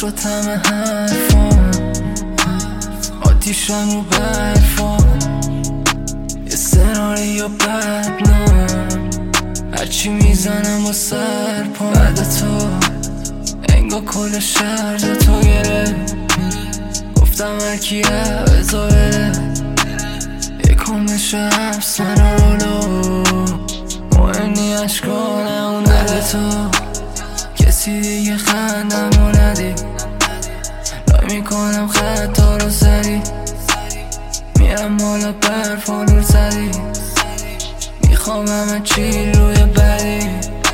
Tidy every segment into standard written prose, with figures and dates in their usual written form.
شد همه حرفان، آتیشم رو برفان، یه سناریو بدنام، هرچی میزنم با سرپا. بعد تو انگار کل شهر جا تو گرفت، گفتم هرکی عوضا بره، یکم بشه حبس من رولو، مهم نی عشقا نمون. بعد تو کسی دیگه خندم رو ندید، لای میکنم خطا رو سری، میرم بالا برف و نور زدی، میخوام همه چی روی بدی،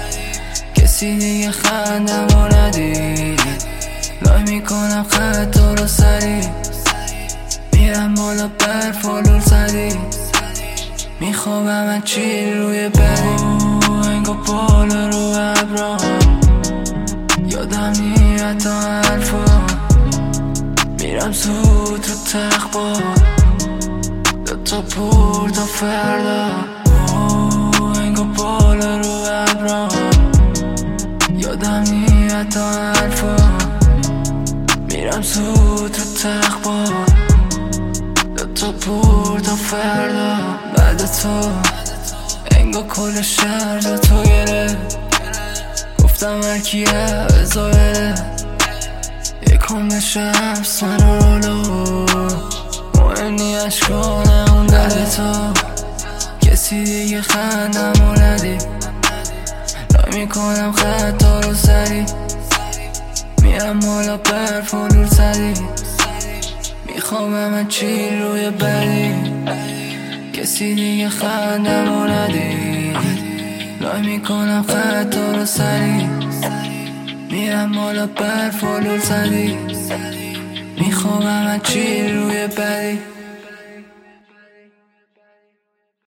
کسی دیگه خندم رو ندید، لای میکنم خطا رو سری، میرم بالا برف و نور زدی، میخوام همه چی روی بدی. انگار بالا رو ابرا، یادم نی حتی حرفا، میرم زود رو تخت با دوتا پر تا فردا. انگار بالا رو ابرا، یادم نی حتی حرفا، میرم زود رو تخت با دوتا پر تا فردا. بعد تو انگار کل شهر جا تو گرفت، گفتم هرکی عوضا بره، یکم بشه حبس من رولو، مهم نی عشقا نمون. بعد تو کسی دیگه خندم رو ندید، لای میکنم خطا رو سری، میرم بالا برف و نور زدی، میخوام همه چی روی بدی، کسی دیگه خندم رو ندید، لای میکنم خطا رو سری، میرم بالا برف و نور زدی، میخوام همه چی روی بدی.